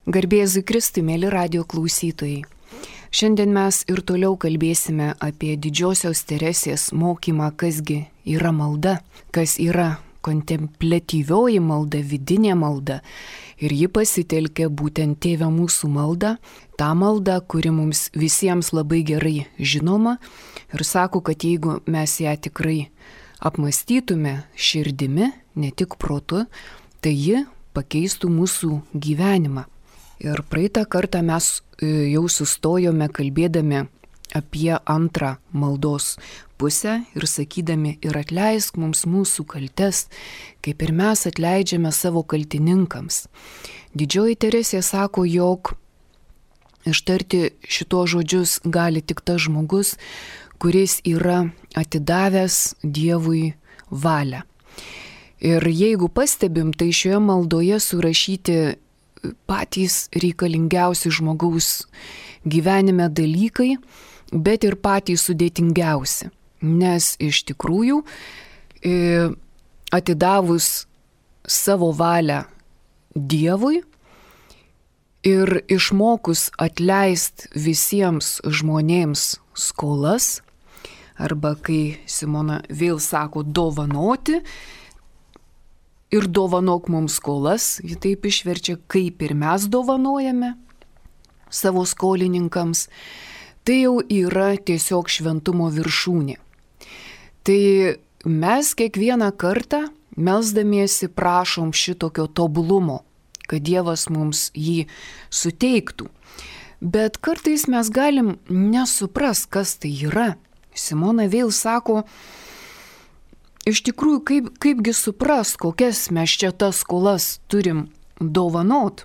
Garbėzui Kristui, mėly radijo klausytojai. Šiandien mes ir toliau kalbėsime apie didžiosios Teresės mokymą, kasgi yra malda, kas yra kontempliatyvioji malda, vidinė malda. Ir ji pasitelkė būtent Tėve mūsų maldą, tą maldą, kuri mums visiems labai gerai žinoma. Ir sako, kad jeigu mes ją tikrai apmąstytume širdimi, ne tik protu, tai ji pakeistų mūsų gyvenimą. Ir praeitą kartą mes jau sustojome kalbėdami apie antrą maldos pusę ir sakydami ir atleisk mums mūsų kaltes, kaip ir mes atleidžiame savo kaltininkams. Didžioji Teresė sako, jog ištarti šitos žodžius gali tik tas žmogus, kuris yra atidavęs Dievui valią. Ir jeigu pastebim, tai šioje maldoje surašyti patys reikalingiausi žmogaus gyvenime dalykai, bet ir patys sudėtingiausi. Nes iš tikrųjų atidavus savo valią Dievui ir išmokus atleist visiems žmonėms skolas, arba kai Simona vėl sako dovanoti, ir dovanok mums skolas, ji taip išverčia, kaip ir mes dovanojame savo skolininkams, tai jau yra tiesiog šventumo viršūnė. Tai mes kiekvieną kartą melsdamiesi prašom šitokio tobulumo, kad Dievas mums jį suteiktų. Bet kartais mes galim nesupras, kas tai yra. Simona vėl sako, iš tikrųjų, kaipgi supras, kokias mes čia tas skolas turim dovanot.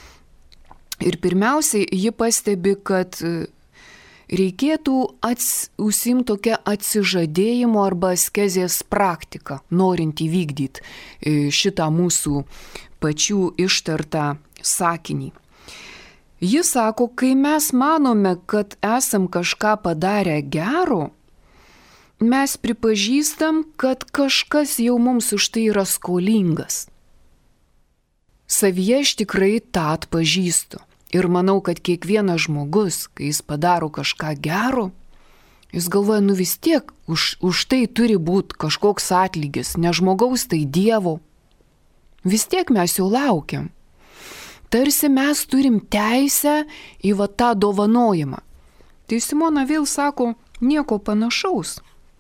Ir pirmiausiai ji pastebi, kad reikėtų užsiimti tokią atsižadėjimo arba askezės praktiką, norint įvykdyti šitą mūsų pačių ištartą sakinį. Ji sako, kai mes manome, kad esam kažką padarę gero, mes pripažįstam, kad kažkas jau mums už tai yra skolingas. Savyje aš tikrai tą atpažįstu. Ir manau, kad kiekvienas žmogus, kai jis padaro kažką gero, jis galvoja, vis tiek už tai turi būti kažkoks atlygis, ne žmogaus, tai Dievo. Vis tiek mes jau laukiam. Tarsi mes turim teisę į tą dovanojimą. Tai Simona vėl sako, nieko panašaus.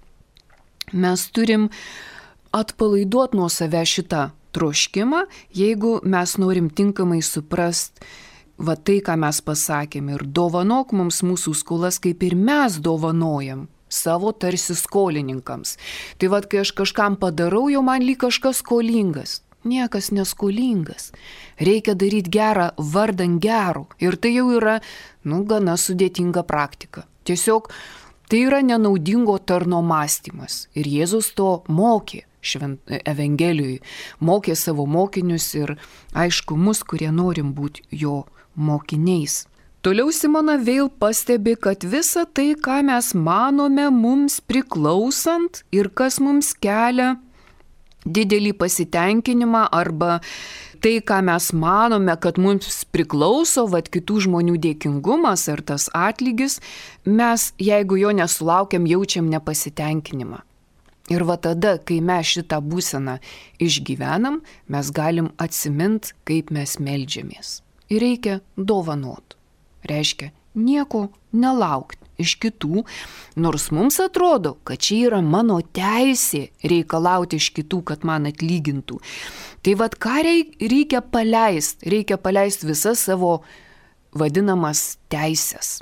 Mes turim atpalaiduoti nuo save šitą troškimą, jeigu mes norim tinkamai suprast tai, ką mes pasakėm. Ir dovanok mums mūsų skolas, kaip ir mes dovanojam savo tarsi skolininkams. Tai kai aš kažkam padarau, jau man lyg kažkas skolingas. Niekas neskolingas. Reikia daryti gerą vardan gero. Ir tai jau yra, gana sudėtinga praktika. Tiesiog tai yra nenaudingo tarno mąstymas. Ir Jėzus to mokė Evangelijui. Mokė savo mokinius ir, aišku, mus, kurie norim būti jo mokiniais. Toliau Simona vėl pastebi, kad visa tai, ką mes manome mums priklausant ir kas mums kelia didelį pasitenkinimą arba tai, ką mes manome, kad mums priklauso, kitų žmonių dėkingumas ar tas atlygis, mes, jeigu jo nesulaukiam, jaučiam nepasitenkinimą. Ir tada, kai mes šitą būseną išgyvenam, mes galim atsimint, kaip mes meldžiamės. Ir reikia dovanot. Reiškia, nieko nelaukti iš kitų, nors mums atrodo, kad čia yra mano teisė reikalauti iš kitų, kad man atlygintų. Tai ką reikia paleisti? Reikia paleisti visas savo vadinamas teisės.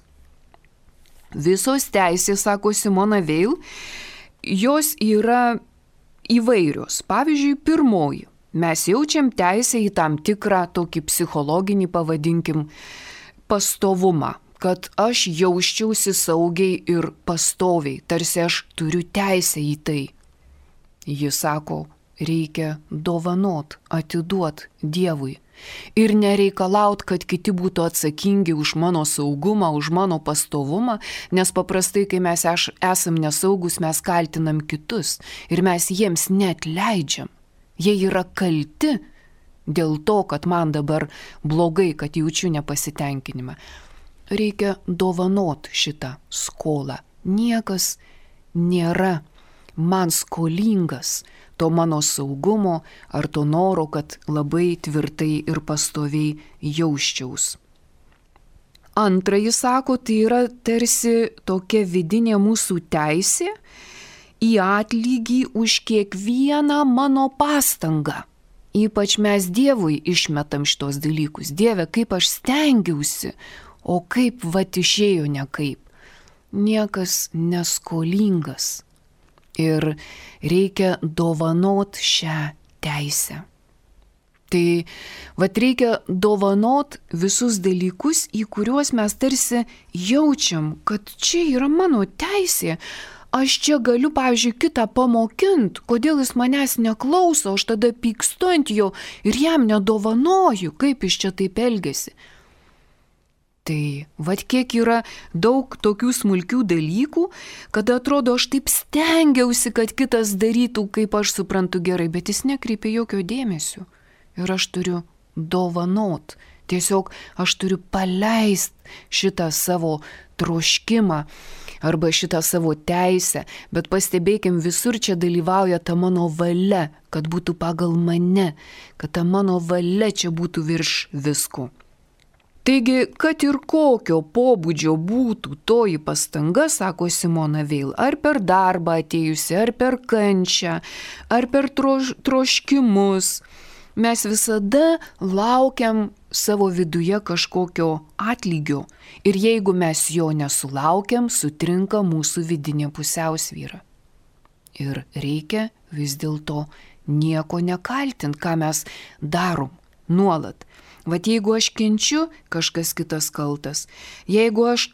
Visos teisės, sako Simona Veil, jos yra įvairios. Pavyzdžiui, pirmoji. Mes jaučiam teisę į tam tikrą tokį psichologinį, pavadinkim, pastovumą. Kad aš jausčiausi saugiai ir pastoviai, tarsi aš turiu teisę į tai. Jis sako, reikia dovanot, atiduot Dievui. Ir nereikalaut, kad kiti būtų atsakingi už mano saugumą, už mano pastovumą, nes paprastai, kai mes esam nesaugus, mes kaltinam kitus ir mes jiems net leidžiam. Jie yra kalti dėl to, kad man dabar blogai, kad jaučiu nepasitenkinimą. Reikia dovanot šitą skolą. Niekas nėra man skolingas to mano saugumo ar to noro, kad labai tvirtai ir pastoviai jausčiaus. Antra, jis sako, tai yra tarsi tokia vidinė mūsų teisė į atlygį už kiekvieną mano pastangą. Ypač mes Dievui išmetam šitos dalykus. Dieve, kaip aš stengiausi, o kaip vat išėjo nekaip. Niekas neskolingas. Ir reikia dovanot šią teisę. Tai vat reikia dovanot visus dalykus, į kuriuos mes tarsi jaučiam, kad čia yra mano teisė. Aš čia galiu, pavyzdžiui, kitą pamokinti, kodėl jis manęs neklauso, aš tada pykstu ant jo ir jam nedovanoju, kaip jis čia taip elgiasi. Tai vat kiek yra daug tokių smulkių dalykų, kada atrodo, aš taip stengiausi, kad kitas darytų, kaip aš suprantu gerai, bet jis nekreipia jokio dėmesio. Ir aš turiu dovanot. Tiesiog aš turiu paleist šitą savo troškimą arba šitą savo teisę, bet pastebėkim, visur čia dalyvauja ta mano valia, kad būtų pagal mane, kad ta mano valia čia būtų virš visko. Taigi, kad ir kokio pobūdžio būtų toji pastanga, sako Simona Veil, ar per darbą atėjusi, ar per kančią, ar per troškimus, mes visada laukiam savo viduje kažkokio atlygio ir jeigu mes jo nesulaukiam, sutrinka mūsų vidinė pusiausvyra. Ir reikia vis dėlto nieko nekaltint, ką mes darom nuolat. Vat jeigu aš kenčiu, kažkas kitas kaltas. Jeigu aš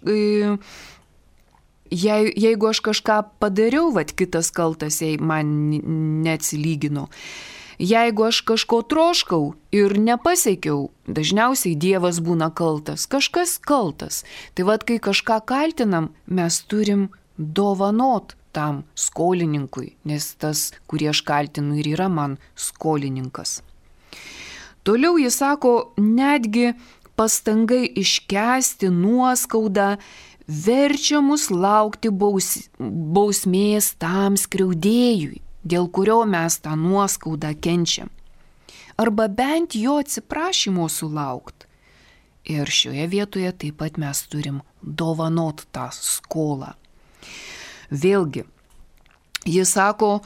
kažką padariau, vat kitas kaltas, jei man neatsilygino. Jeigu aš kažko troškau ir nepasiekiau, dažniausiai Dievas būna kaltas, kažkas kaltas. Tai vat kai kažką kaltinam, mes turim dovanot tam skolininkui, nes tas, kurį aš kaltinu, ir yra man skolininkas. Toliau jis sako, netgi pastangai iškęsti nuoskaudą verčia mus laukti bausmės tam skriaudėjui, dėl kurio mes tą nuoskaudą kenčiam. Arba bent jo atsiprašymo sulaukt. Ir šioje vietoje taip pat mes turim dovanot tą skolą. Vėlgi, jis sako,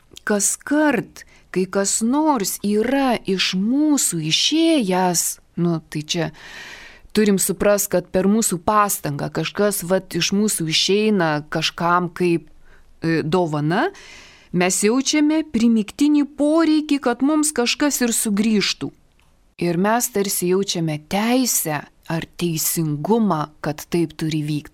kaskart, kai kas nors yra iš mūsų išėjęs, tai čia turim suprast, kad per mūsų pastangą kažkas iš mūsų išeina kažkam kaip dovana, mes jaučiame primygtinį poreikį, kad mums kažkas ir sugrįžtų. Ir mes tarsi jaučiame teisę ar teisingumą, kad taip turi vykti.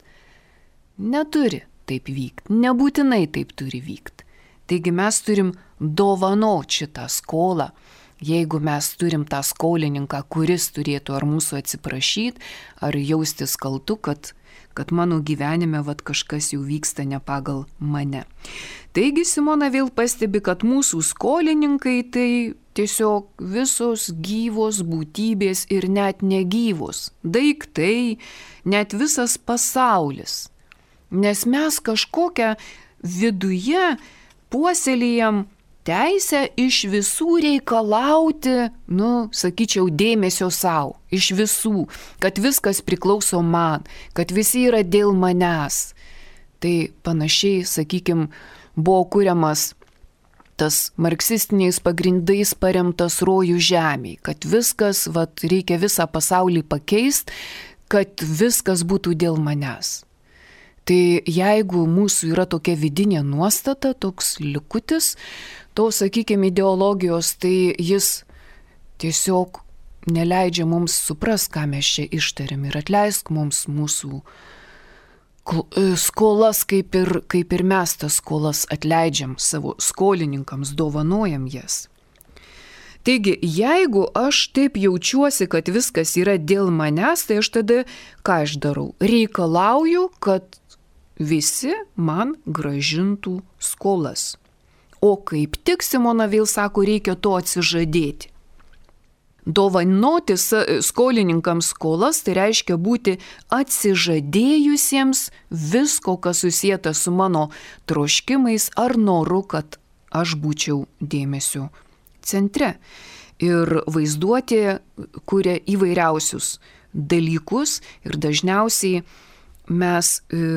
Neturi taip vykti, nebūtinai taip turi vykti. Taigi mes turim dovanot šitą skolą. Jeigu mes turim tą skolininką, kuris turėtų ar mūsų atsiprašyti, ar jaustis kaltu, kad mano gyvenime kažkas jau vyksta ne pagal mane. Taigi Simona vėl pastebi, kad mūsų skolininkai tai tiesiog visos gyvos būtybės ir net negyvos, daiktai, net visas pasaulis. Nes mes kažkokią viduje puoselėjam teisę iš visų reikalauti, sakyčiau, dėmesio savo, iš visų, kad viskas priklauso man, kad visi yra dėl manęs. Tai panašiai, sakykim, buvo kuriamas tas marksistiniais pagrindais paremtas rojų žemėj, kad viskas, reikia visą pasaulį pakeisti, kad viskas būtų dėl manęs. Tai jeigu mūsų yra tokia vidinė nuostata, toks likutis, to, sakykime, ideologijos, tai jis tiesiog neleidžia mums supras, ką mes čia ištariam ir atleisk mums mūsų skolas, kaip ir mes tas skolas atleidžiam savo skolininkams, dovanojam jas. Taigi, jeigu aš taip jaučiuosi, kad viskas yra dėl manęs, tai aš tada ką aš darau? Reikalauju, kad visi man grąžintų skolas. O kaip tik Simona vėl sako, reikia to atsižadėti. Dovanoti skolininkams skolas tai reiškia būti atsižadėjusiems visko, kas susijęta su mano troškimais ar noru, kad aš būčiau dėmesio centre. Ir vaizduotė kuria įvairiausius dalykus ir dažniausiai mes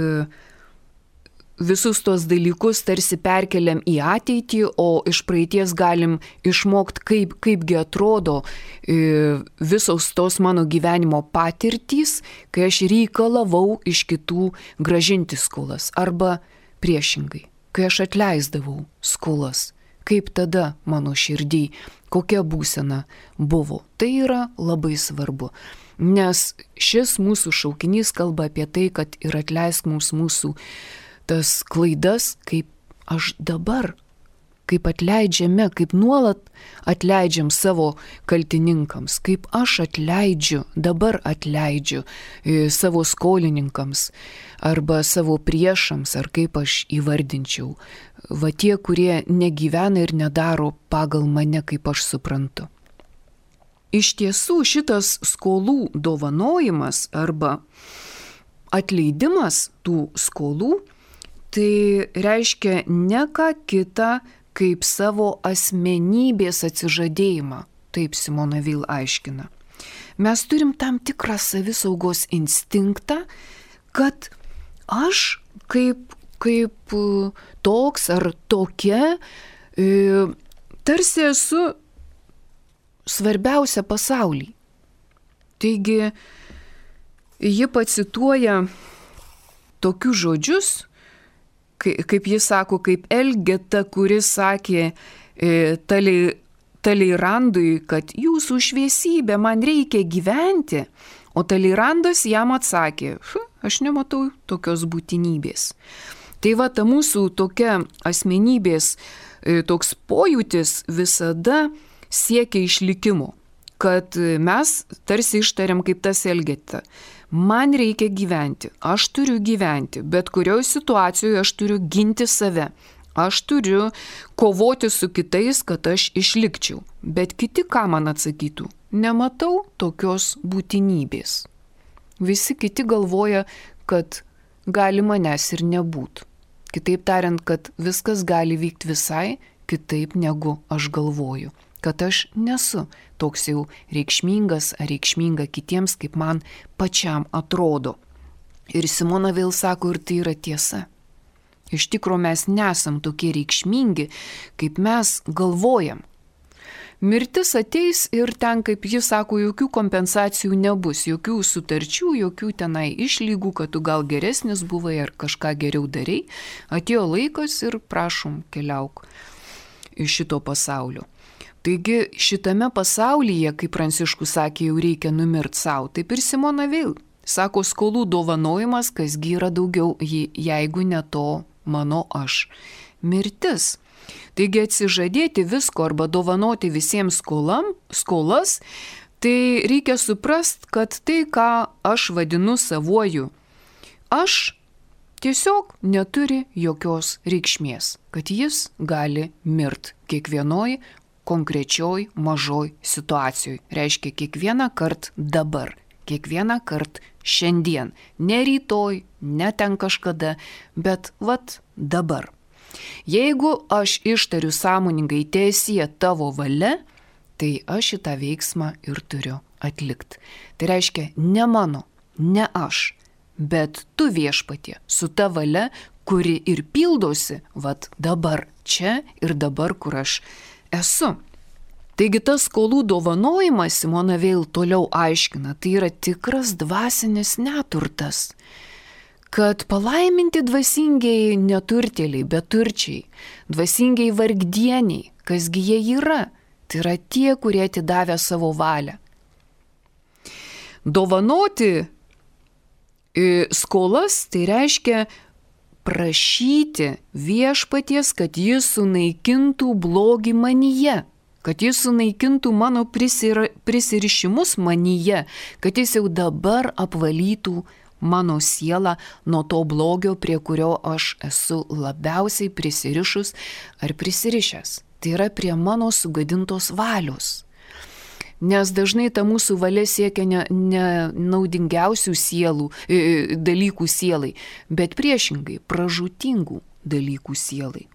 visus tos dalykus tarsi perkeliam į ateitį, o iš praeities galim išmokti, kaipgi atrodo visos tos mano gyvenimo patirtys, kai aš reikalavau iš kitų grąžinti skolas, arba priešingai, kai aš atleisdavau skolas, kaip tada mano širdį, kokia būsena buvo. Tai yra labai svarbu, nes šis mūsų šaukinys kalba apie tai, kad ir atleisk mums mūsų tas klaidas, kaip aš dabar, kaip atleidžiame, kaip nuolat atleidžiam savo kaltininkams, kaip aš atleidžiu, dabar atleidžiu savo skolininkams arba savo priešams, ar kaip aš įvardinčiau. Va tie, kurie negyvena ir nedaro pagal mane, kaip aš suprantu. Iš tiesų šitas skolų dovanojimas arba atleidimas tų skolų tai reiškia ne ką kitą kaip savo asmenybės atsižadėjimą, taip Simona Weil aiškina. Mes turim tam tikrą savisaugos instinktą, kad aš kaip toks ar tokia tarsi esu svarbiausia pasaulyje. Taigi ji pacituoja tokius žodžius, kaip jis sako, kaip Elgeta, kuris sakė Taleirandui, kad jūsų šviesybė, man reikia gyventi, o Taleirandas jam atsakė, aš nematau tokios būtinybės. Tai va, ta mūsų tokia asmenybės, toks pojūtis visada siekia išlikimo, kad mes tarsi ištariam kaip tas Elgeta. Man reikia gyventi, aš turiu gyventi, bet kurioje situacijoje aš turiu ginti save, aš turiu kovoti su kitais, kad aš išlikčiau. Bet kiti ką man atsakytų? Nematau tokios būtinybės. Visi kiti galvoja, kad gali manęs ir nebūt. Kitaip tariant, kad viskas gali vykti visai kitaip negu aš galvoju. Kad aš nesu toks jau reikšmingas ar reikšminga kitiems, kaip man pačiam atrodo. Ir Simona Weil sako, ir tai yra tiesa. Iš tikrųjų mes nesam tokie reikšmingi, kaip mes galvojam. Mirtis ateis ir ten, kaip jis sako, jokių kompensacijų nebus, jokių sutarčių, jokių tenai išlygų, kad tu gal geresnis buvai ar kažką geriau darei. Atėjo laikas ir prašom, keliauk iš šito pasaulio. Taigi šitame pasaulyje, kaip Pranciškus sakė, jau reikia numirti savo. Taip ir Simona Weil sako, skolų dovanojimas, kasgi yra daugiau, jeigu ne to mano aš. Mirtis. Taigi atsižadėti visko arba dovanoti visiems skolas, tai reikia suprast, kad tai, ką aš vadinu savuoju, aš tiesiog neturi jokios reikšmės, kad jis gali mirti kiekvienoj konkrečioj mažoj situacijoj. Reiškia kiekvieną kartą dabar, kiekvieną kartą šiandien, ne rytoj, ne ten kažkada, bet vat dabar. Jeigu aš ištariu sąmoningai teesie tavo valia, tai aš šitą veiksmą ir turiu atlikti. Tai reiškia ne mano, ne aš, bet tu Viešpatie su ta valia, kuri ir pildosi vat dabar, čia ir dabar, kur aš esu. Taigi tas skolų dovanojimas, Simona Weil toliau aiškina, tai yra tikras dvasinis neturtas. Kad palaiminti dvasingiai neturtėliai, beturčiai, dvasingiai vargdieniai, kasgi jie yra, tai yra tie, kurie atidavė savo valią. Dovanoti skolas tai reiškia prašyti Viešpaties, kad jis sunaikintų blogį manyje, kad jis sunaikintų mano prisirišimus manyje, kad jis jau dabar apvalytų mano sielą nuo to blogio, prie kurio aš esu labiausiai prisirišus ar prisirišęs. Tai yra prie mano sugadintos valios. Nes dažnai ta mūsų valia siekia ne naudingiausių dalykų sielai, bet priešingai pražūtingų dalykų sielai.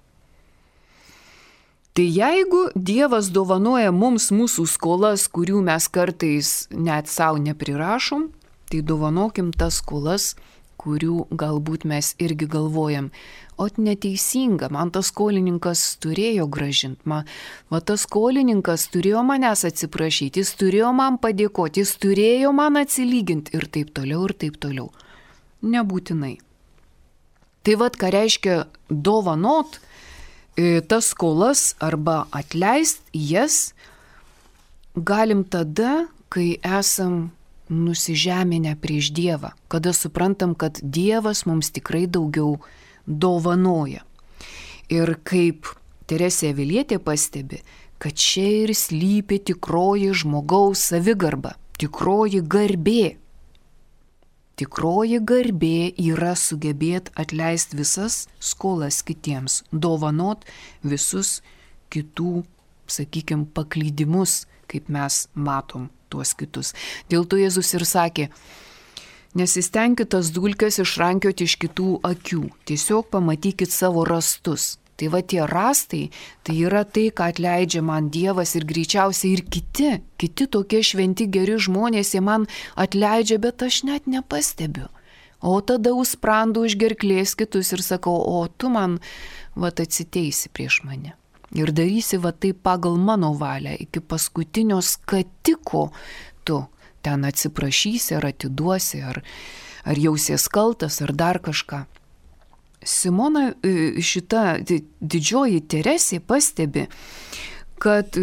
Tai jeigu Dievas dovanoja mums mūsų skolas, kurių mes kartais net savo neprirašom, tai dovanokim tas skolas, kurių galbūt mes irgi galvojam, o neteisinga, man tas skolininkas turėjo gražinti, tas skolininkas turėjo manęs atsiprašyti, jis turėjo man padėkoti, jis turėjo man atsilyginti ir taip toliau, ir taip toliau. Nebūtinai. Tai ką reiškia dovanot tas skolas arba atleist jas, galim tada, kai esam nusižeminę prieš Dievą, kada suprantam, kad Dievas mums tikrai daugiau dovanoja. Ir kaip Teresė Avilietė pastebi, kad čia ir slypi tikroji žmogaus savigarba, tikroji garbė. Tikroji garbė yra sugebėti atleisti visas skolas kitiems, dovanot visus kitų, sakykime, paklydimus, kaip mes matom tuos kitus. Dėl to Jėzus ir sakė, nesistenkit tas dulkes išrankioti iš kitų akių, tiesiog pamatykit savo rastus. Tai tie rastai, tai yra tai, ką atleidžia man Dievas ir greičiausiai ir kiti tokie šventi geri žmonės, jie man atleidžia, bet aš net nepastebiu. O tada užsprandu už gerklės kitus ir sakau, o tu man atsiteisi prieš mane. Ir darysi taip pagal mano valią, iki paskutinio skatiko tu ten atsiprašysi, ar atiduosi, ar jausies kaltas, ar dar kažką. Simona, šita didžioji Teresė pastebi, kad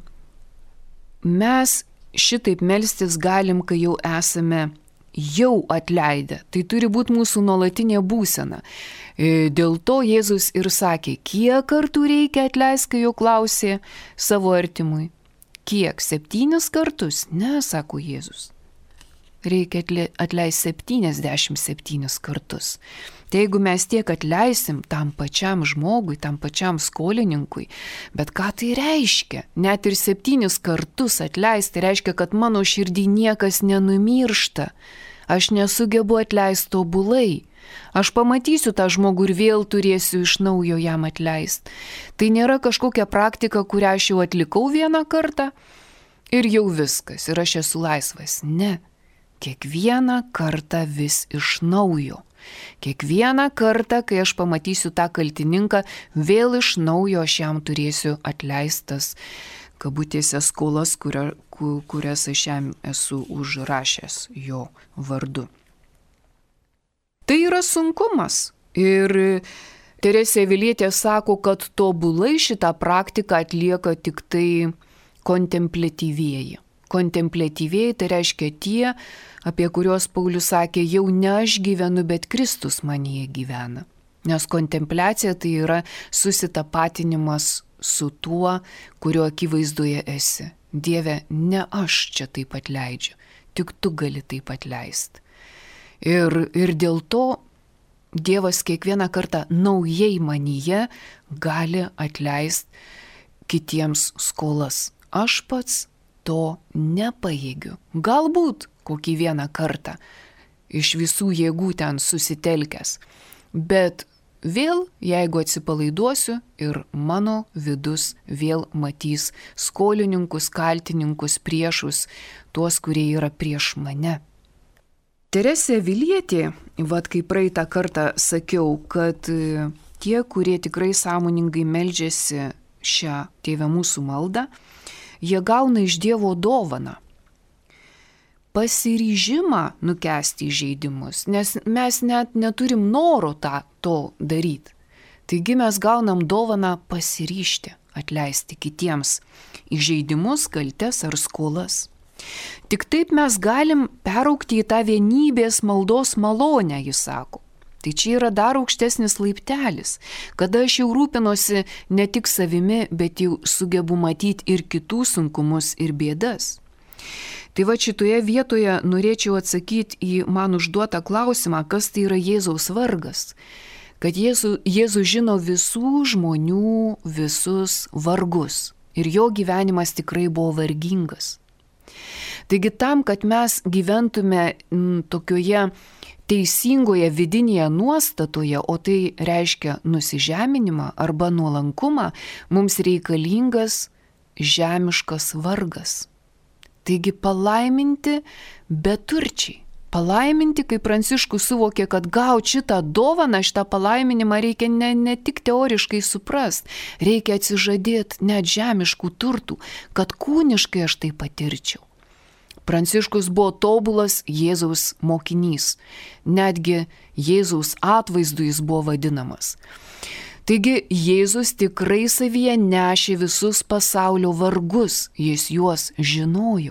mes šitaip melstis galim, kai jau esame jau atleidę. Tai turi būti mūsų nuolatinė būsena. Dėl to Jėzus ir sakė, kiek kartų reikia atleisti, kai jau klausė savo artimui. Kiek? 7 kartus? Ne, sako Jėzus. Reikia atleisti 77 kartus. Tai jeigu mes tiek atleisim tam pačiam žmogui, tam pačiam skolininkui, bet ką tai reiškia? Net ir 7 kartus atleisti reiškia, kad mano širdį niekas nenumiršta. Aš nesugebu atleisti tobulai. Aš pamatysiu tą žmogų ir vėl turėsiu iš naujo jam atleisti. Tai nėra kažkokia praktika, kurią aš jau atlikau vieną kartą ir jau viskas, ir aš esu laisvas. Ne. Kiekvieną kartą vis iš naujo. Kiekvieną kartą, kai aš pamatysiu tą kaltininką, vėl iš naujo aš jam turėsiu atleistas kabutėse skolas, kurias aš jam esu užrašęs jo vardu. Tai yra sunkumas. Ir Teresė Avilietė sako, kad tobulai šitą praktiką atlieka tik tai kontempliatyvieji. Kontempliatyvieji tai reiškia tie, apie kuriuos Paulius sakė, jau ne aš gyvenu, bet Kristus manyje gyvena. Nes kontempliacija tai yra susitapatinimas su tuo, kurio akivaizdoje esi. Dieve, ne aš čia taip atleidžiu, tik tu gali taip atleisti. Ir dėl to Dievas kiekvieną kartą naujai manyje gali atleisti kitiems skolas. Aš pats to nepajėgiu. Galbūt kokį vieną kartą iš visų jėgų ten susitelkęs. Bet vėl, jeigu atsipalaiduosiu ir mano vidus vėl matys skolininkus, kaltininkus, priešus, tuos, kurie yra prieš mane. Teresė Avilietė, kai praeitą kartą sakiau, kad tie, kurie tikrai sąmoningai meldžiasi šią Tėve mūsų maldą, jie gauna iš Dievo dovaną. Pasiryžimą nukęsti įžeidimus, nes mes net neturim noro to daryti. Taigi mes gaunam dovaną pasiryžti, atleisti kitiems įžeidimus, kaltes ar skolas. Tik taip mes galim peraugti į tą vienybės maldos malonę, jis sako. Tai čia yra dar aukštesnis laiptelis, kada aš jau rūpinosi ne tik savimi, bet jau sugebu matyti ir kitų sunkumus ir bėdas. Tai šitoje vietoje norėčiau atsakyti į man užduotą klausimą, kas tai yra Jėzaus vargas. Kad Jėzus žino visų žmonių visus vargus ir jo gyvenimas tikrai buvo vargingas. Taigi tam, kad mes gyventume tokioje teisingoje vidinėje nuostatoje, o tai reiškia nusižeminimą arba nuolankumą, mums reikalingas žemiškas vargas. Taigi palaiminti beturčiai. Palaiminti, kai Pranciškus suvokė, kad gauti šitą dovaną, šitą palaiminimą reikia ne tik teoriškai suprast, reikia atsižadėti net žemiškų turtų, kad kūniškai aš tai patirčiau. Pranciškus buvo tobulas Jėzaus mokinys, netgi Jėzaus atvaizdu jis buvo vadinamas. Taigi Jėzus tikrai savyje nešė visus pasaulio vargus, jis juos žinojo.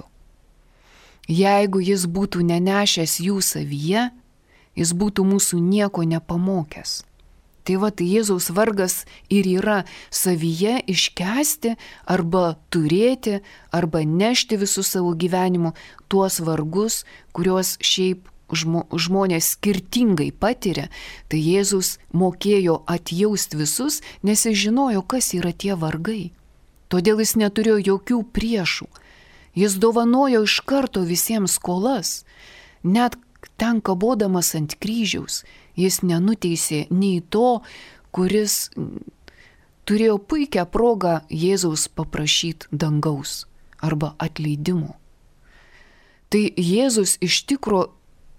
Jeigu jis būtų nenešęs jų savyje, jis būtų mūsų nieko nepamokęs. Tai va, tai Jėzaus vargas ir yra savyje iškęsti arba turėti, arba nešti visų savo gyvenimu tuos vargus, kuriuos šiaip žmonės skirtingai patiria. Tai Jėzus mokėjo atjausti visus, nes jis žinojo, kas yra tie vargai. Todėl jis neturėjo jokių priešų. Jis dovanojo iš karto visiems skolas. Net ten kabodamas ant kryžiaus, jis nenuteisė nei to, kuris turėjo puikią progą Jėzaus paprašyti dangaus arba atleidimo. Tai Jėzus iš tikro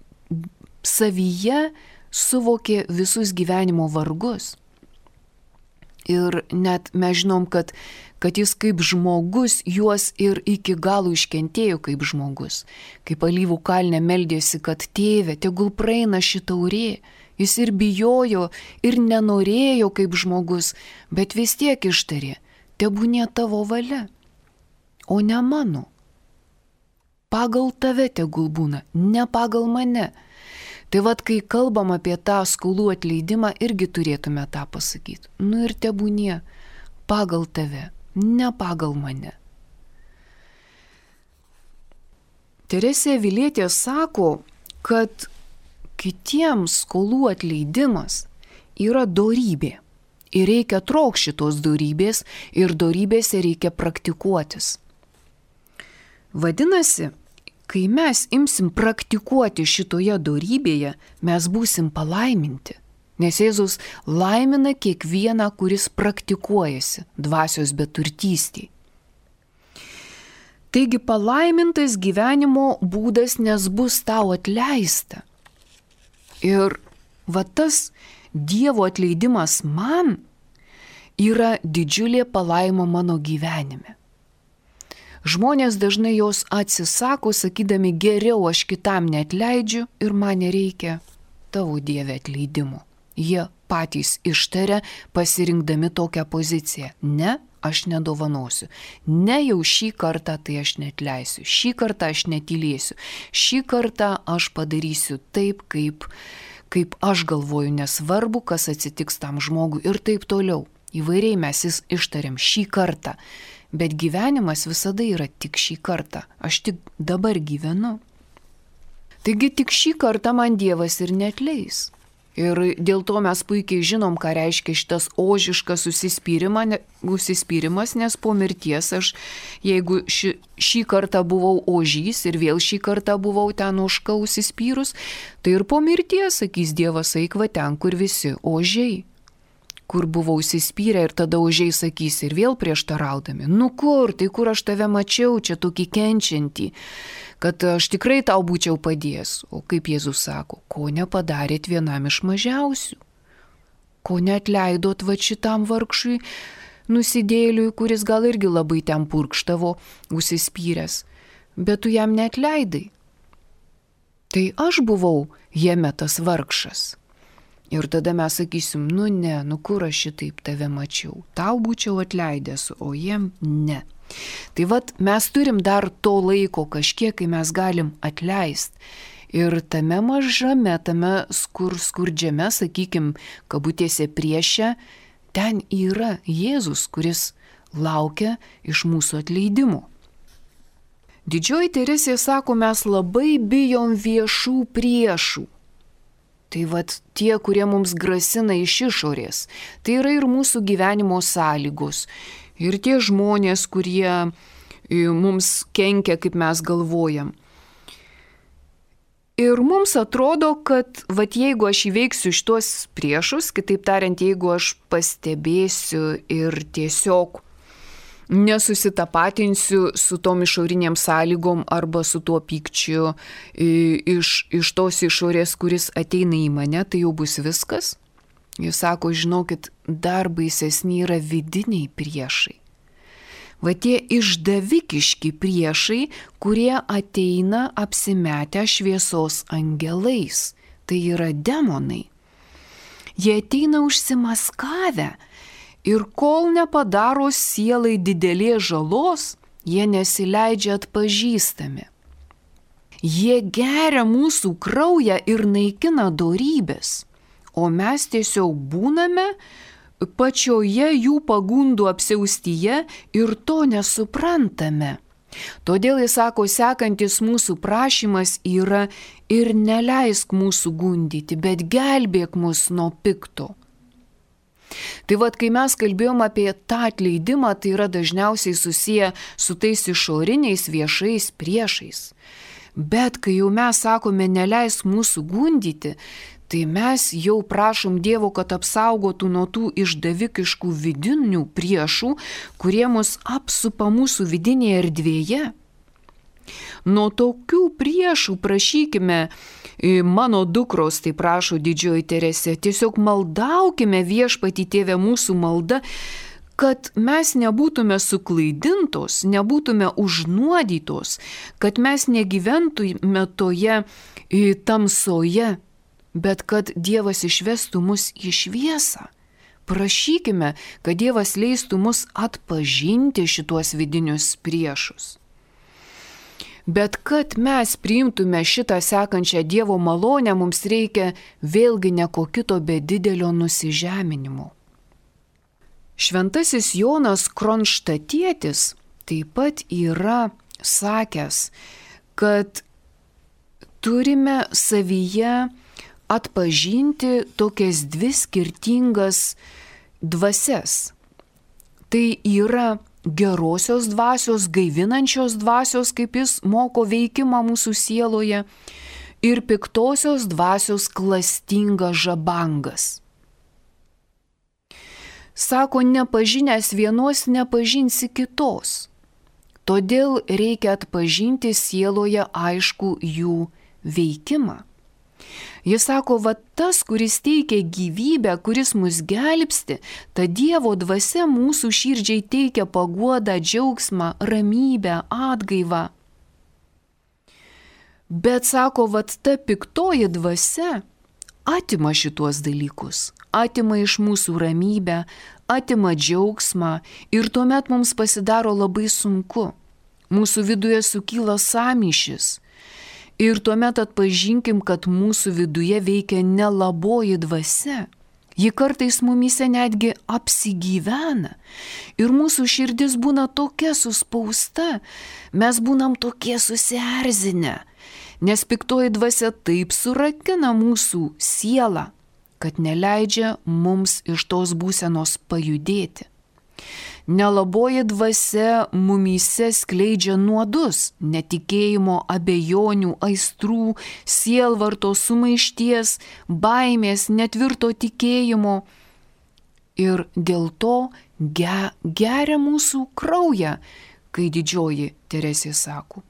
savyje suvokė visus gyvenimo vargus. Ir net mes žinom, kad jis kaip žmogus juos ir iki galo iškentėjo kaip žmogus. Kaip Alyvų kalne meldėsi, kad tėve, tegul praeina ši taurė. Jis ir bijojo, ir nenorėjo kaip žmogus, bet vis tiek ištarė, tebūnie tavo valia, o ne mano. Pagal tave tegul būna, ne pagal mane. Tai vad, kai kalbam apie tą skolų atleidimą, irgi turėtume tą pasakyti. Nu ir tebūnie pagal tave, ne pagal mane. Teresė Avilietė sako, kad kitiems skolų atleidimas yra dorybė. Ir reikia trokšti šitos dorybės ir dorybėse reikia praktikuotis. Vadinasi, kai mes imsim praktikuoti šitoje dorybėje, mes būsim palaiminti. Nes Jėzus laimina kiekvieną, kuris praktikuojasi dvasios beturtystėje. Taigi palaimintas gyvenimo būdas, nes bus tau atleista. Ir va tas Dievo atleidimas man yra didžiulė palaima mano gyvenime. Žmonės dažnai jos atsisako, sakydami, geriau aš kitam neatleidžiu ir man nereikia tavo Dieve atleidimo. Jie patys ištaria, pasirinkdami tokią poziciją. Ne, aš nedovanosiu. Ne, jau šį kartą tai aš neatleisiu. Šį kartą aš netylėsiu. Šį kartą aš padarysiu taip, kaip aš galvoju, nesvarbu, kas atsitiks tam žmogui ir taip toliau. Įvairiai mes ištariam šį kartą. Bet gyvenimas visada yra tik šį kartą. Aš tik dabar gyvenu. Taigi tik šį kartą man Dievas ir neatleis. Ir dėl to mes puikiai žinom, ką reiškia šitas ožiškas užsispyrimas, nes po mirties aš, jeigu šį kartą buvau ožys ir vėl šį kartą buvau ten ožka užsispyrus, tai ir po mirties, sakys Dievas, eik va ten, kur visi ožiai. Kur buvau įsispyrę ir tada ožiai sakys ir vėl prieštaraudami. Nu kur, tai kur aš tave mačiau, čia tokį kenčiantį, kad aš tikrai tau būčiau padėjęs. O kaip Jėzus sako, ko nepadarėt vienam iš mažiausių? Ko neatleidot va šitam vargšui nusidėliui, kuris gal irgi labai ten purkštavo, užsispyręs, bet tu jam neatleidai. Tai aš buvau jame tas vargšas. Ir tada mes sakysim, nu ne, nu kur aš šitaip tave mačiau, tau būčiau atleidęs, o jiem ne. Tai vat mes turim dar to laiko kažkiek, kai mes galim atleisti. Ir tame mažame, tame skurdžiame, sakykim, kabutėse priešė, ten yra Jėzus, kuris laukia iš mūsų atleidimo. Didžioji Teresė sako, mes labai bijom viešų priešų. Tai vat tie, kurie mums grasina iš išorės, tai yra ir mūsų gyvenimo sąlygos. Ir tie žmonės, kurie mums kenkia, kaip mes galvojam. Ir mums atrodo, kad jeigu aš įveiksiu šitos priešus, kitaip tariant, jeigu aš pastebėsiu ir tiesiog nesusitapatinsiu su tom išoriniam sąlygom arba su tuo pykčiu iš tos išorės, kuris ateina į mane, tai jau bus viskas. Jis sako, žinokit, dar baisesni yra vidiniai priešai. Tie išdavikiški priešai, kurie ateina apsimetę šviesos angelais. Tai yra demonai. Jie ateina užsimaskavę. Ir kol nepadaro sielai didelės žalos, jie nesileidžia atpažįstami. Jie geria mūsų kraują ir naikina dorybės, o mes tiesiog būname pačioje jų pagundų apsiaustyje ir to nesuprantame. Todėl jis sako, sekantis mūsų prašymas yra ir neleisk mūsų gundyti, bet gelbėk mus nuo pikto. Tai kai mes kalbėjom apie tą atleidimą, tai yra dažniausiai susiję su tais išoriniais viešais priešais. Bet kai jau mes sakome neleisk mūsų gundyti, tai mes jau prašom Dievo, kad apsaugotų nuo tų išdavikiškų vidinių priešų, kurie mus apsupa mūsų vidinėje erdvėje. Nuo tokių priešų prašykime, mano dukros, tai prašo didžioji Teresė, tiesiog maldaukime Viešpatį Tėve mūsų malda, kad mes nebūtume suklaidintos, nebūtume užnuodytos, kad mes negyventume toje tamsoje, bet kad Dievas išvestų mus į šviesą. Prašykime, kad Dievas leistų mus atpažinti šituos vidinius priešus. Bet kad mes priimtume šitą sekančią Dievo malonę, mums reikia vėlgi neko kito be didelio nusižeminimo. Šventasis Jonas Kronštatietis taip pat yra sakęs, kad turime savyje atpažinti tokias dvi skirtingas dvasias. Tai yra gerosios dvasios, gaivinančios dvasios, kaip jis moko veikimą mūsų sieloje, ir piktosios dvasios klastingas žabangas. Sako, nepažinęs vienos, nepažinsi kitos. Todėl reikia atpažinti sieloje aišku jų veikimą. Jis sako, tas, kuris teikia gyvybę, kuris mus gelbsti, ta Dievo dvasia mūsų širdžiai teikia paguodą, džiaugsmą, ramybę, atgaivą. Bet sako, ta piktoji dvasia atima šituos dalykus, atima iš mūsų ramybę, atima džiaugsmą ir tuomet mums pasidaro labai sunku. Mūsų viduje sukyla sąmyšis. Ir tuomet atpažinkim, kad mūsų viduje veikia nelaboji dvasia. Ji kartais mumyse netgi apsigyvena. Ir mūsų širdis būna tokia suspausta, mes būnam tokie susierzinę, nes piktoji dvasia taip surakina mūsų sielą, kad neleidžia mums iš tos būsenos pajudėti. Nelaboji dvasia mumyse skleidžia nuodus, netikėjimo, abejonių, aistrų, sielvarto, sumaišties, baimės, netvirto tikėjimo. Ir dėl to geria mūsų kraują, kai didžioji Teresė sako.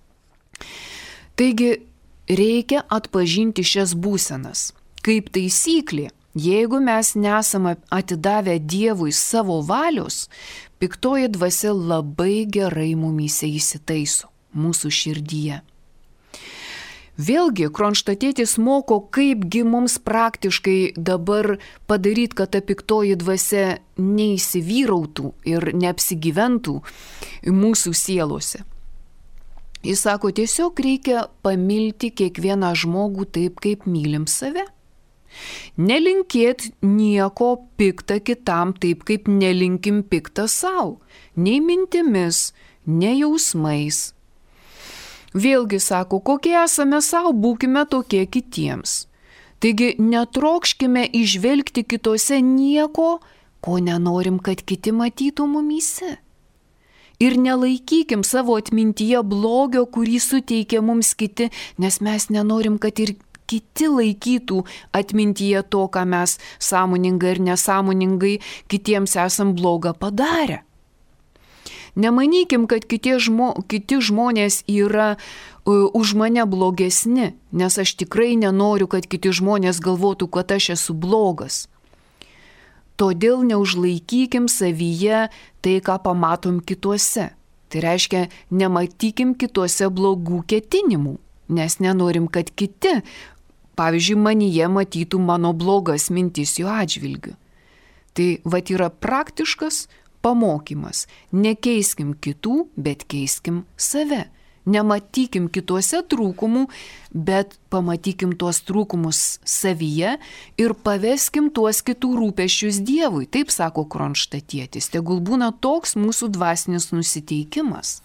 Taigi reikia atpažinti šias būsenas. Kaip taisyklė, jeigu mes nesame atidavę Dievui savo valios, piktoji dvasia labai gerai mumyse įsitaiso, mūsų širdyje. Vėlgi, Kronštatietis moko, kaipgi mums praktiškai dabar padaryti, kad ta piktoji dvasia neįsivyrautų ir neapsigyventų mūsų sielose. Jis sako, tiesiog reikia pamilti kiekvieną žmogų taip, kaip mylim save. Nelinkėt nieko piktą kitam taip, kaip nelinkim piktą savo, nei mintimis, nei jausmais. Vėlgi sako, kokie esame savo, būkime tokie kitiems. Taigi netrokškime įžvelgti kitose nieko, ko nenorim, kad kiti matytų mumyse. Ir nelaikykim savo atmintyje blogio, kurį suteikia mums kiti, nes mes nenorim, kad ir kiti laikytų atmintyje to, ką mes sąmoningai ir nesąmoningai kitiems esam blogą padarę. Nemanykim, kad kiti žmonės yra už mane blogesni, nes aš tikrai nenoriu, kad kiti žmonės galvotų, kad aš esu blogas. Todėl neužlaikykim savyje tai, ką pamatom kituose. Tai reiškia, nematykim kituose blogų ketinimų, nes nenorim, kad kiti, pavyzdžiui, manyje matytų mano blogas mintis jų atžvilgiu. Tai yra praktiškas pamokymas. Nekeiskim kitų, bet keiskim save. Nematykim kituose trūkumų, bet pamatykim tuos trūkumus savyje ir paveskim tuos kitų rūpesčius Dievui. Taip sako Kronštatietis. Tegul būna toks mūsų dvasinis nusiteikimas.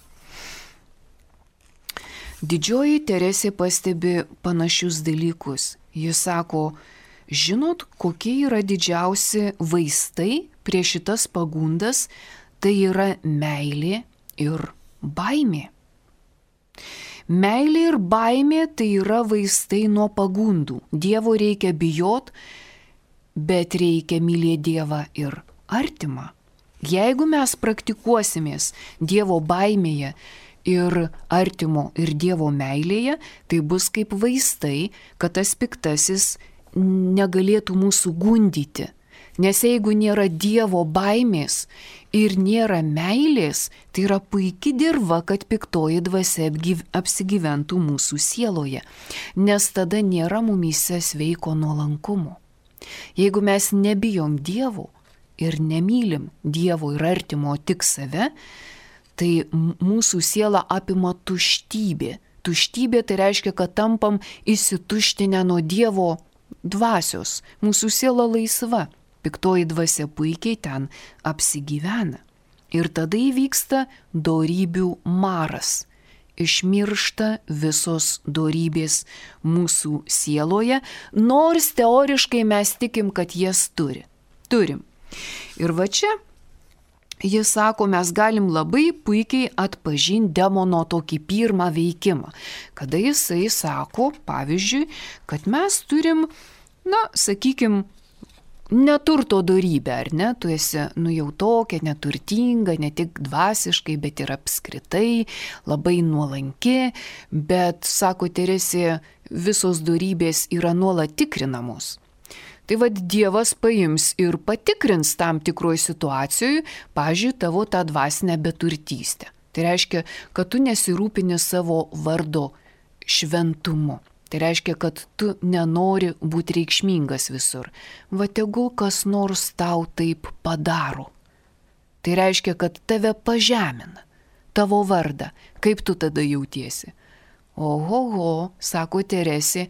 Didžioji Teresė pastebi panašius dalykus. Jis sako, žinot, kokie yra didžiausi vaistai prieš šitas pagundas, tai yra meilė ir baimė. Meilė ir baimė tai yra vaistai nuo pagundų. Dievo reikia bijot, bet reikia mylėti Dievą ir artimą. Jeigu mes praktikuosimės Dievo baimėje ir artimo ir Dievo meilėje, tai bus kaip vaistai, kad tas piktasis negalėtų mūsų gundyti. Nes jeigu nėra Dievo baimės ir nėra meilės, tai yra puiki dirva, kad piktoji dvasia apsigyventų mūsų sieloje, nes tada nėra mumyse sveiko nuolankumo. Jeigu mes nebijom Dievo ir nemylim Dievo ir artimo tik save, tai mūsų siela apima tuštybė. Tuštybė tai reiškia, kad tampam įsituštinę nuo Dievo dvasios. Mūsų siela laisva. Piktoji dvasia puikiai ten apsigyvena. Ir tada įvyksta dorybių maras. Išmiršta visos dorybės mūsų sieloje, nors teoriškai mes tikim, kad jas turim. Ir va čia jis sako, mes galim labai puikiai atpažinti demono tokį pirmą veikimą. Kada jisai sako, pavyzdžiui, kad mes turim, sakykim, neturto dorybę, ar ne? Tu esi, jau tokia neturtinga, ne tik dvasiškai, bet ir apskritai, labai nuolanki, bet, sako Teresė, visos dorybės yra nuolat tikrinamos. Tai Dievas paims ir patikrins tam tikroj situacijoje, pavyzdžiui, tavo tą dvasinę beturtystę. Tai reiškia, kad tu nesirūpini savo vardo šventumu. Tai reiškia, kad tu nenori būti reikšmingas visur. Tegul kas nors tau taip padaro. Tai reiškia, kad tave pažemina, tavo vardą. Kaip tu tada jautiesi? Oho, sako Teresė,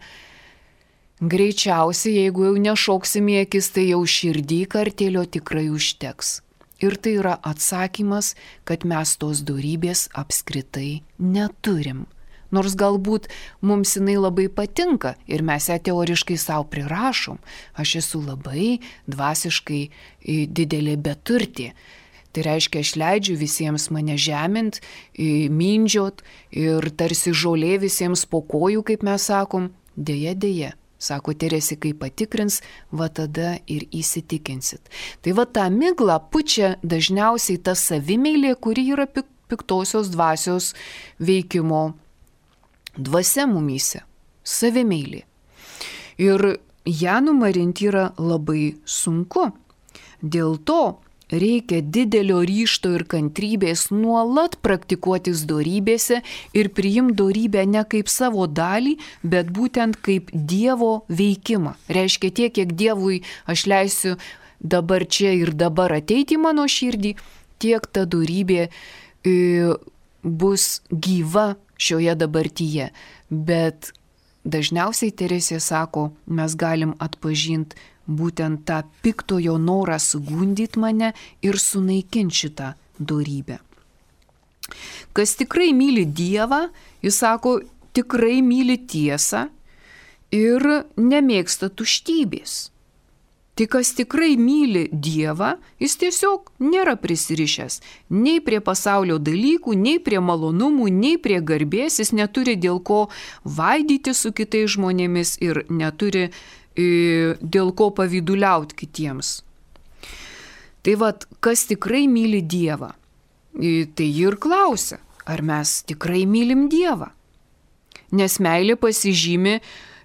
greičiausiai, jeigu jau nešoksim į akis, tai jau širdį kartėlio tikrai užteks. Ir tai yra atsakymas, kad mes tos dorybės apskritai neturim. Nors galbūt mums jinai labai patinka ir mes ją teoriškai savo prirašom. Aš esu labai dvasiškai didelė beturtė. Tai reiškia, aš leidžiu visiems mane žemint, mindžiot ir tarsi žolė visiems po kojų, kaip mes sakom. Deja, sako Teresė, kai patikrins, tada ir įsitikinsit. Tai tą miglą pučia dažniausiai ta savimeilė, kuri yra piktosios dvasios veikimo dvasia mumyse, savimeilė. Ir ją numarinti yra labai sunku. Dėl to reikia didelio ryžto ir kantrybės nuolat praktikuotis dorybėse ir priimti dorybę ne kaip savo dalį, bet būtent kaip Dievo veikimą. Reiškia, tiek, kiek Dievui aš leisiu dabar čia ir dabar ateiti į mano širdį, tiek ta dorybė bus gyva šioje dabartyje, bet dažniausiai Teresė sako, mes galim atpažinti būtent tą piktojo norą sugundyti mane ir sunaikinti šitą dorybę. Kas tikrai myli Dievą, jis sako, tikrai myli tiesą ir nemėgsta tuštybės. Tai kas tikrai myli Dievą, jis tiesiog nėra prisirišęs nei prie pasaulio dalykų, nei prie malonumų, nei prie garbės, jis neturi dėl ko vaidyti su kitais žmonėmis ir neturi dėl ko pavyduliauti kitiems. Tai vat, kas tikrai myli Dievą, tai jį ir klausia, ar mes tikrai mylim Dievą. Nes meilė pasižymi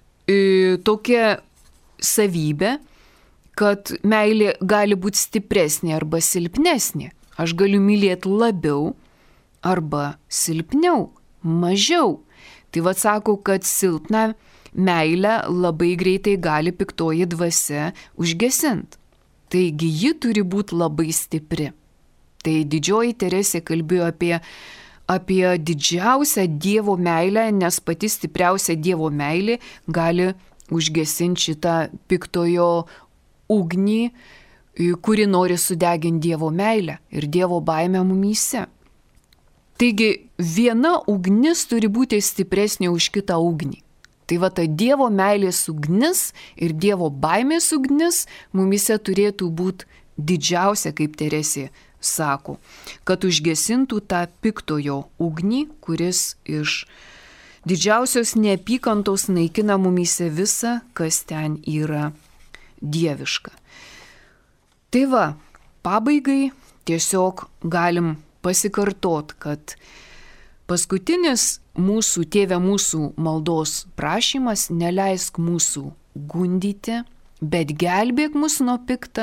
tokia savybė, kad meilė gali būti stipresnė arba silpnesnė. Aš galiu mylėti labiau arba silpniau, mažiau. Tai vad sako, kad silpną meilę labai greitai gali piktoji dvasia užgesinti. Taigi ji turi būti labai stipri. Tai didžioji Teresė kalbėjo apie didžiausią Dievo meilę, nes pati stipriausia Dievo meilė gali užgesinti šitą piktojo ugnį, kuri nori sudeginti Dievo meilę ir Dievo baimę mumyse. Taigi viena ugnis turi būti stipresnė už kitą ugnį. Tai va ta Dievo meilės ugnis ir Dievo baimės ugnis mumyse turėtų būti didžiausia, kaip Teresė sako, kad užgesintų tą piktojo ugnį, kuris iš didžiausios neapykantos naikina mumyse visą, kas ten yra dieviška. Tai va, pabaigai tiesiog galim pasikartot, kad paskutinis mūsų Tėve mūsų maldos prašymas neleisk mūsų gundyti, bet gelbėk mus nuo pikta,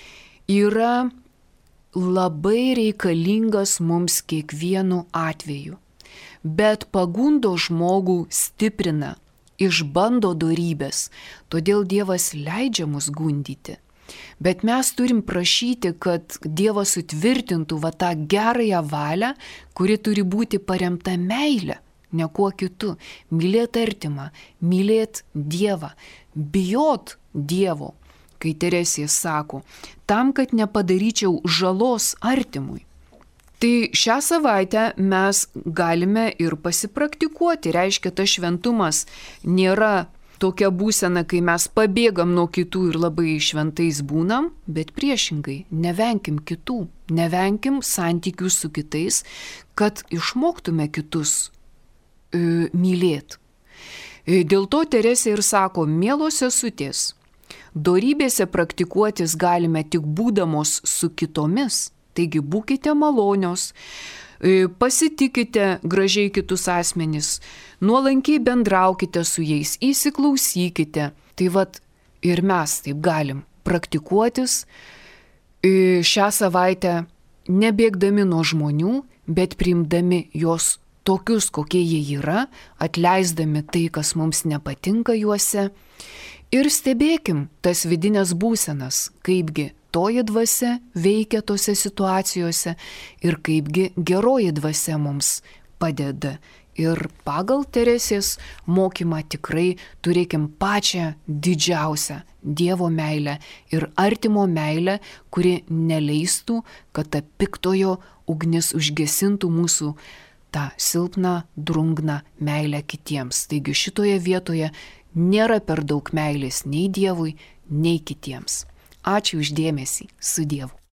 yra labai reikalingas mums kiekvienu atveju. Bet pagundo žmogų stiprina, išbando dorybės, todėl Dievas leidžia mus gundyti. Bet mes turim prašyti, kad Dievas sutvirtintų va tą gerąją valią, kuri turi būti paremta meile, ne kuo kitu. Mylėt artimą, mylėt Dievą, bijot Dievo, kai Teresė sako, tam, kad nepadaryčiau žalos artimui. Tai šią savaitę mes galime ir pasipraktikuoti. Reiškia, tas šventumas nėra tokia būsena, kai mes pabėgam nuo kitų ir labai šventais būnam, bet priešingai, nevenkim kitų, nevenkim santykių su kitais, kad išmoktume kitus mylėti. Dėl to Teresė ir sako, mielos sesutės, dorybėse praktikuotis galime tik būdamos su kitomis. Taigi būkite malonios, pasitikite gražiai kitus asmenis, nuolankiai bendraukite su jais, įsiklausykite. Tai vat ir mes taip galim praktikuotis šią savaitę, nebėgdami nuo žmonių, bet priimdami juos tokius, kokie jie yra, atleisdami tai, kas mums nepatinka juose. Ir stebėkim tas vidinės būsenas, kaipgi toji dvasia veikia tose situacijose ir kaipgi geroji dvasia mums padeda. Ir pagal Teresės mokymą tikrai turėkim pačią didžiausią Dievo meilę ir artimo meilę, kuri neleistų, kad ta piktojo ugnis užgesintų mūsų tą silpną, drungną meilę kitiems. Taigi šitoje vietoje nėra per daug meilės nei Dievui, nei kitiems. Ačiū už dėmesį. Su Dievu.